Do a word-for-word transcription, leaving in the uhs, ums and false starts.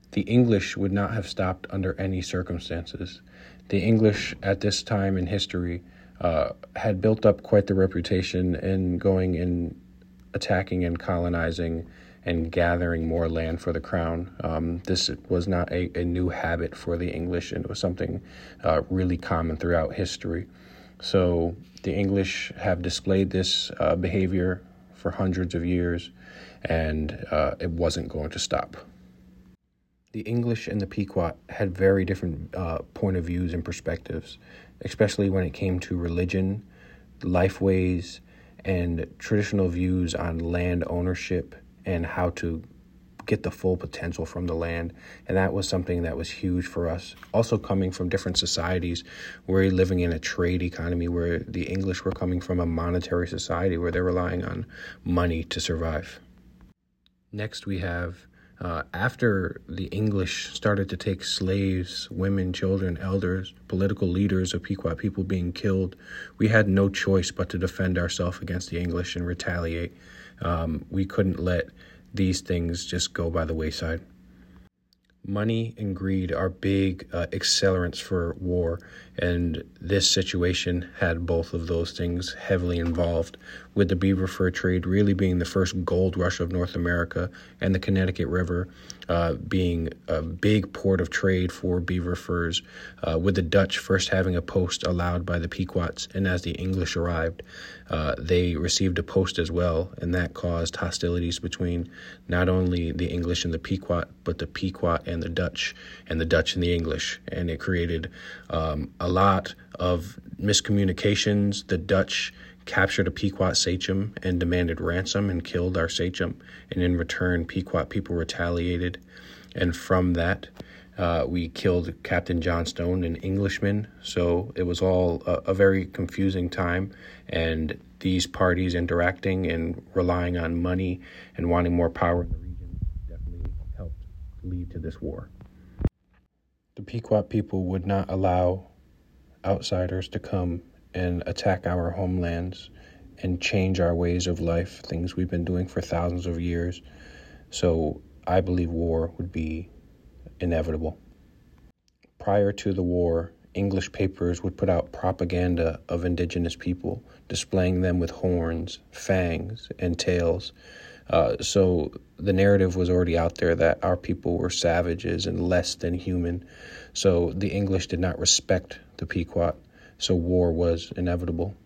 the English would not have stopped under any circumstances. The English at this time in history uh, had built up quite the reputation in going and attacking and colonizing and gathering more land for the crown. Um, this was not a, a new habit for the English, and it was something uh, really common throughout history. So the English have displayed this uh, behavior for hundreds of years, and uh, it wasn't going to stop. The English and the Pequot had very different uh, point of views and perspectives, especially when it came to religion, lifeways, and traditional views on land ownership and how to get the full potential from the land. And that was something that was huge for us. Also coming from different societies, we're living in a trade economy where the English were coming from a monetary society where they're relying on money to survive. Next, we have uh, after the English started to take slaves, women, children, elders, political leaders of Pequot people being killed, we had no choice but to defend ourselves against the English and retaliate. Um, we couldn't let these things just go by the wayside. Money and greed are big uh, accelerants for war, and this situation had both of those things heavily involved, with the beaver fur trade really being the first gold rush of North America, and the Connecticut River uh, being a big port of trade for beaver furs, uh, with the Dutch first having a post allowed by the Pequots, and as the English arrived, uh, they received a post as well, and that caused hostilities between not only the English and the Pequot, but the Pequot and the Dutch, and the Dutch and the English, and it created um, a lot of miscommunications. The Dutch captured a Pequot sachem and demanded ransom and killed our sachem, and in return, Pequot people retaliated, and from that, uh, we killed Captain Johnstone, an Englishman. So it was all a, a very confusing time, and these parties interacting and relying on money and wanting more power in the region definitely helped lead to this war. The Pequot people would not allow outsiders to come and attack our homelands and change our ways of life, things we've been doing for thousands of years. So I believe war would be inevitable. Prior to the war, English papers would put out propaganda of indigenous people, displaying them with horns, fangs, and tails. Uh, so the narrative was already out there that our people were savages and less than human. So the English did not respect the Pequot, so war was inevitable.